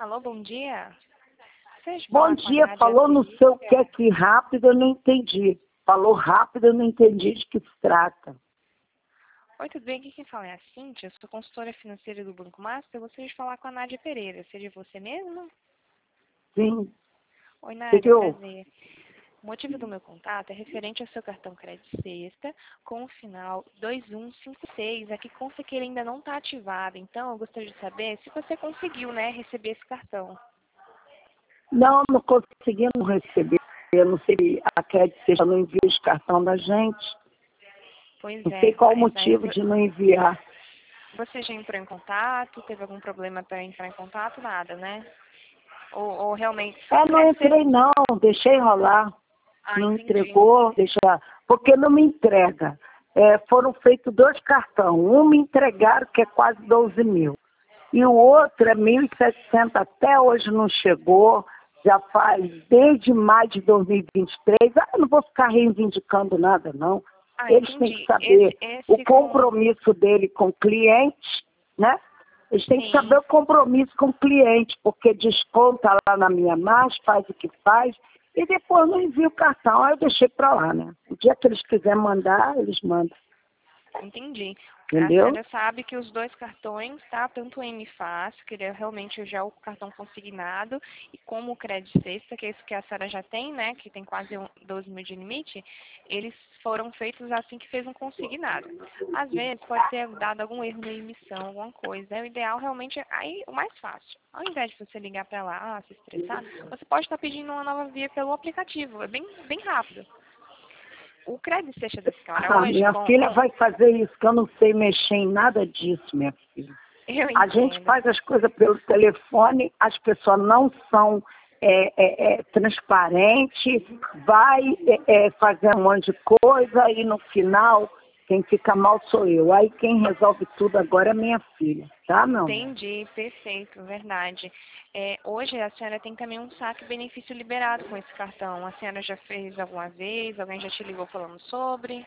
Alô, bom dia. Vocês Bom falam com a dia, Nádia falou não sei o que Ferreira? aqui rápido, eu não entendi. Falou rápido, eu não entendi de que se trata. Oi, tudo bem? Aqui quem fala é a Cíntia, eu sou consultora financeira do Banco Master. Eu gostaria de falar com a Nádia Pereira. Seria você mesmo? Sim, Oi, Nádia, entendeu? prazer. O motivo do meu contato é referente ao seu cartão crédito sexta com o final 2156. Aqui consta que ele ainda não está ativado, então eu gostaria de saber se você conseguiu, né, receber esse cartão. Não conseguimos receber. Eu não sei, a crédito seja não envia os cartão da gente. Pois Não sei é, qual o mas aí motivo de não enviar. você já entrou em contato? Teve algum problema para entrar em contato? Nada, né? Ou realmente... Não Deve ser... entrei não, deixei rolar. Ah, Não entendi. entregou, porque não me entrega. Foram feitos 2 cartões. Um me entregaram, que é quase 12 mil. E o outro é 1.700, até hoje não chegou. Já faz desde maio de 2023. Eu não vou ficar reivindicando nada, não. Ah, Eles têm que entendi. saber o Esse com... compromisso dele com o cliente, né? Eles têm que saber Sim, o compromisso com o cliente, porque desconta lá na minha margem, faz o que faz, e depois não envia o cartão. Aí eu deixei para lá, né? O dia que eles quiserem mandar, eles mandam. entendi. A Entendeu? senhora sabe que os 2 cartões, tá? Tanto o M Fácil, que ele é realmente já o cartão consignado, e como o Crédito Sexta, que é isso que a senhora já tem, né? Que tem quase 12 mil de limite, eles foram feitos assim que fez um consignado. Às vezes pode ter dado algum erro na emissão, alguma coisa. O ideal realmente é aí o mais fácil. Ao invés de você ligar para lá, se estressar, você pode estar pedindo uma nova via pelo aplicativo. É bem rápido. O Crédito Sexta da senhora hoje, Minha filha vai fazer isso, que eu não sei mexer em nada disso, minha filha. eu A gente entendo. faz as coisas pelo telefone, as pessoas não são transparentes, vai fazer um monte de coisa e no final quem fica mal sou eu. Aí quem resolve tudo agora é minha filha, tá, meu amor? Entendi, perfeito, verdade. Hoje a senhora tem também um saque benefício liberado com esse cartão. A senhora já fez alguma vez? Alguém já te ligou falando sobre?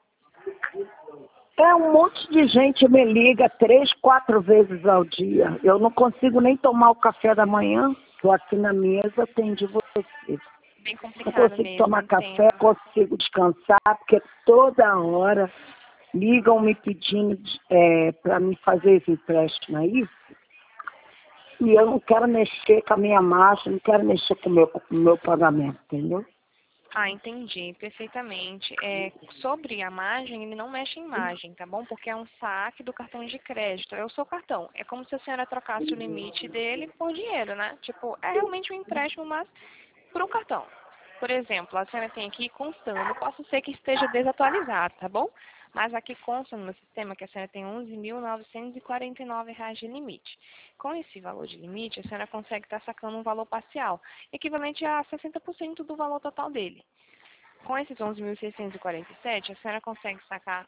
Um monte de gente me liga 3, 4 vezes ao dia. Eu não consigo nem tomar o café da manhã. Estou aqui na mesa, atendi você. Bem Não complicado consigo mesmo, tomar café, entendo. consigo descansar, porque toda hora ligam me pedindo para me fazer esse empréstimo aí. E eu não quero mexer com a minha margem, não quero mexer com o meu pagamento, entendeu? Ah, entendi, perfeitamente. Sobre a margem, ele não mexe em margem, tá bom? Porque é um saque do cartão de crédito. É o seu cartão. É como se a senhora trocasse o limite dele por dinheiro, né? Tipo, é realmente um empréstimo, mas por um cartão. Por exemplo, a senhora tem aqui constando, posso ser que esteja desatualizado, tá bom? Mas aqui consta no meu sistema que a senhora tem R$ 11.949 de limite. Com esse valor de limite, a senhora consegue estar sacando um valor parcial, equivalente a 60% do valor total dele. Com esses 11.647, a senhora consegue sacar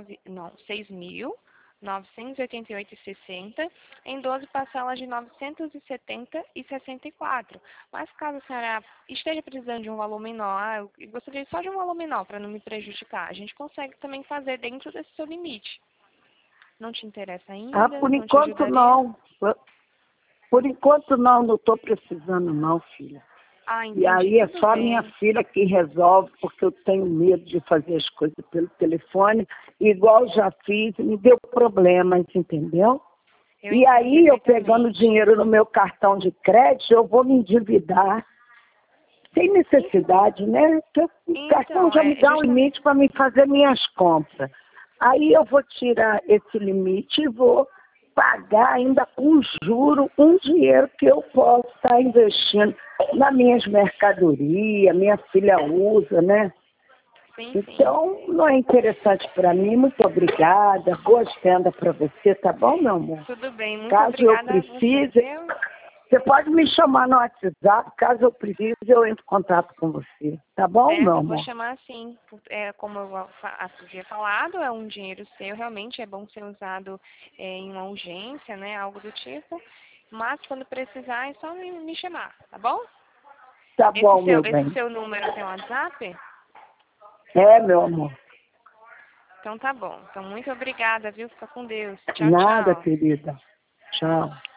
6.988,60 em 12 parcelas de 970,64. Mas caso a senhora esteja precisando de um valor menor, eu gostaria só de um valor menor para não me prejudicar, a gente consegue também fazer dentro desse seu limite. Não te interessa ainda? Por Não te enquanto ajudaria? não. Por enquanto não estou precisando não, filha. Ah, E entendi. aí é Tudo só a minha bem. filha que resolve, porque eu tenho medo de fazer as coisas pelo telefone, igual já fiz, me deu problemas, entendeu? Eu E entendo aí eu pegando perfeitamente. dinheiro no meu cartão de crédito, eu vou me endividar. Sem necessidade, né? Porque o cartão Então, já me é dá um justamente... limite para me fazer minhas compras. Aí eu vou tirar esse limite e vou pagar ainda com juro um dinheiro que eu posso estar investindo nas minhas mercadorias, minha filha usa, né? Sim, sim. Então, não é interessante para mim. Muito obrigada. Boas vendas para você, tá bom, meu amor? Tudo bem. Muito Caso eu obrigada a você, precise, viu? você pode me chamar no WhatsApp. Caso eu precise, eu entro em contato com você. Tá bom, meu Certo, vou amor? chamar assim. Como eu havia falado, é um dinheiro seu, realmente é bom ser usado em uma urgência, né? Algo do tipo. Mas quando precisar, é só me chamar, tá bom? Tá Esse bom, seu, meu esse bem. seu número tem WhatsApp? Meu amor. Então tá bom. Então muito obrigada, viu? Fica com Deus. Tchau, Nada, tchau. querida. Tchau.